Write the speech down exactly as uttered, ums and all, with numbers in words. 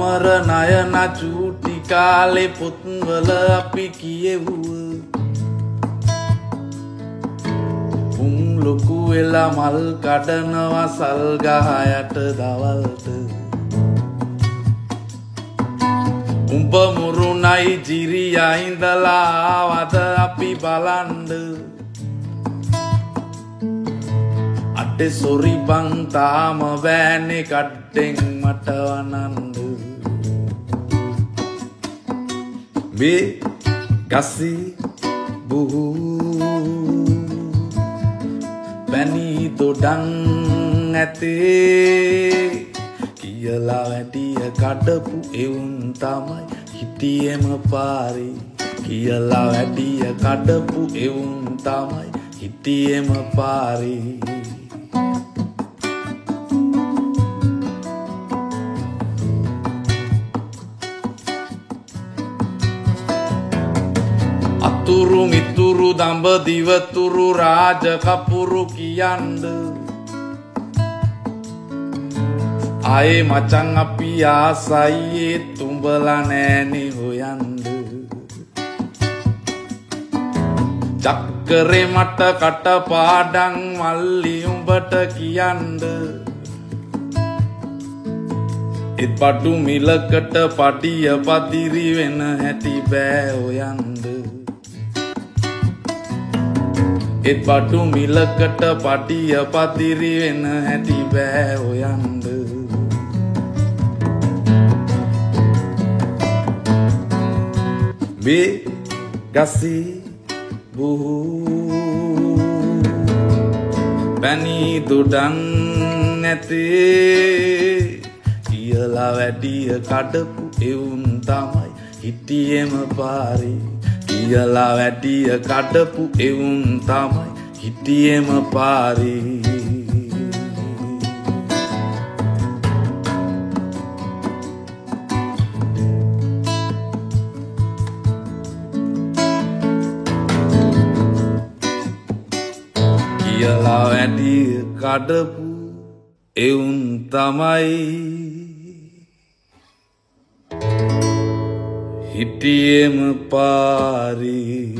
අමර නයන චූටි කාලේ පොත්වල අපි කියෙව්ව උන් ලොකු වෙලා මල් කඩනවා සල් ගහ යට දවල්ට උඹ මුරුණයි ජිරියා ඉඳලා ආවද අපි බලන්ඩ අටේ සොරි බං තාම වෑනේ කඩ්ඩෙන් මට වනන්ඩ මේ ගසි බුහු පැණි දොඩන් ඇතේ කියලා වැඩිය කඩපු එවුන් තමයි හිටියෙම පාරේ කියලා වැඩිය කඩපු එවුන් තමයි හිටියෙම පාරේ අතුරු මිතුරු දඹ දිවතුරු රාජ කපුරු කියන්ද ආයේ මචං අපි ආසයි තුඹලා නෑනේ හොයන්ද චක්කරේ මට කටපාඩම් මල්ලි උඹට කියන්ද ඒත් බඩු මිලකට පඩිය පදිරි වෙන හැටි බෑ හොයන්ද ඒත් බඩු මිලකට පඩිය පදිරි වෙන හැටි බෑ හොයන්ද මේ ගසි බුහු පැණි දොඩන් නැතේ කියලා වැඩිය කඩපු එවුන් තමයි හිටියෙම පාරේ කියලා වැඩිය කඩපු එවුන් තමයි හිටියෙම පාරේ කියලා වැඩිය කඩපු එවුන් තමයි හිටියෙම පාරේ